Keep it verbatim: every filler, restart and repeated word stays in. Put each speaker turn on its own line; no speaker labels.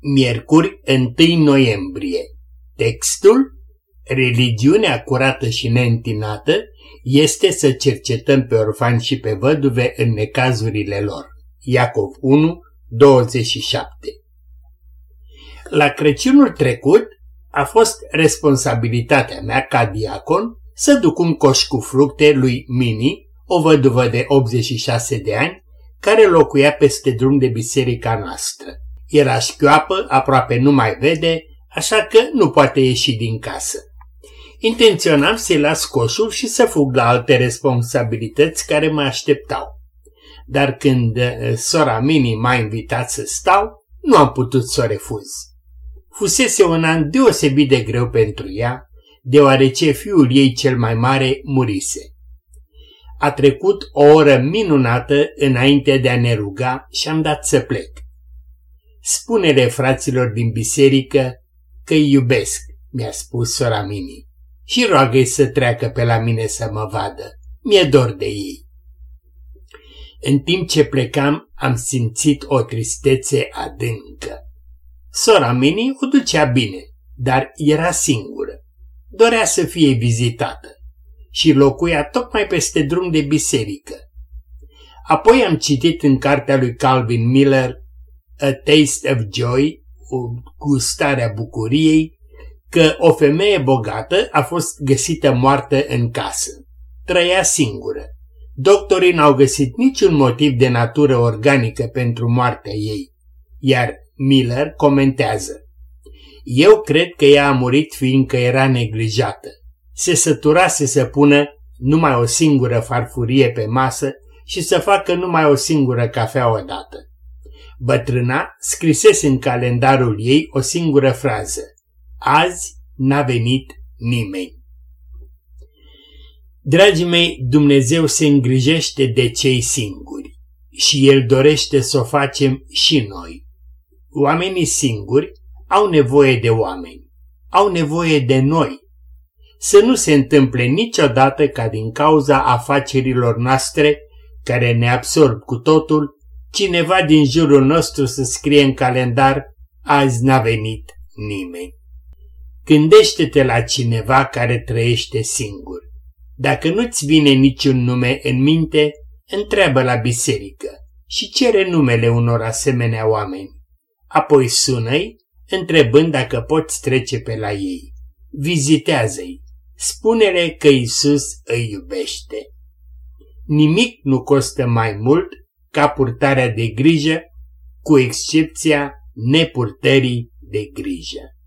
Miercuri, întâi noiembrie. Textul: religiunea curată și neîntinată este să cercetăm pe orfani și pe văduve în necazurile lor. Iacov unu, douăzeci și șapte. La Crăciunul trecut a fost responsabilitatea mea ca diacon să duc un coș cu fructe lui Mini, o văduvă de optzeci și șase de ani, care locuia peste drum de biserica noastră. Era șchioapă, aproape nu mai vede, așa că nu poate ieși din casă. Intenționam să-i las coșul și să fug la alte responsabilități care mă așteptau. Dar când sora Mini m-a invitat să stau, nu am putut să o refuz. Fusese un an deosebit de greu pentru ea, deoarece fiul ei cel mai mare murise. A trecut o oră minunată înainte de a ne ruga și am dat să plec. Spune-le fraților din biserică că îi iubesc, mi-a spus sora Mini, și roagă-i să treacă pe la mine să mă vadă. Mi-e dor de ei. În timp ce plecam, am simțit o tristețe adâncă. Sora Mini o ducea bine, dar era singură. Dorea să fie vizitată și locuia tocmai peste drum de biserică. Apoi am citit în cartea lui Calvin Miller, A Taste of Joy, o gustare a bucuriei, că o femeie bogată a fost găsită moartă în casă. Trăia singură. Doctorii n-au găsit niciun motiv de natură organică pentru moartea ei, iar Miller comentează: eu cred că ea a murit fiindcă era neglijată. Se săturase să pună numai o singură farfurie pe masă și să facă numai o singură cafea odată. Bătrâna scrisese în calendarul ei o singură frază: azi n-a venit nimeni. Dragii mei, Dumnezeu se îngrijește de cei singuri și El dorește să o facem și noi. Oamenii singuri au nevoie de oameni, au nevoie de noi. Să nu se întâmple niciodată ca din cauza afacerilor noastre, care ne absorb cu totul, cineva din jurul nostru să scrie în calendar: azi n-a venit nimeni. Gândește-te la cineva care trăiește singur. Dacă nu-ți vine niciun nume în minte, întreabă la biserică și cere numele unor asemenea oameni. Apoi sună-i, întrebând dacă poți trece pe la ei. Vizitează-i. Spune-le că Iisus îi iubește. Nimic nu costă mai mult ca purtarea de grijă, cu excepția nepurtării de grijă.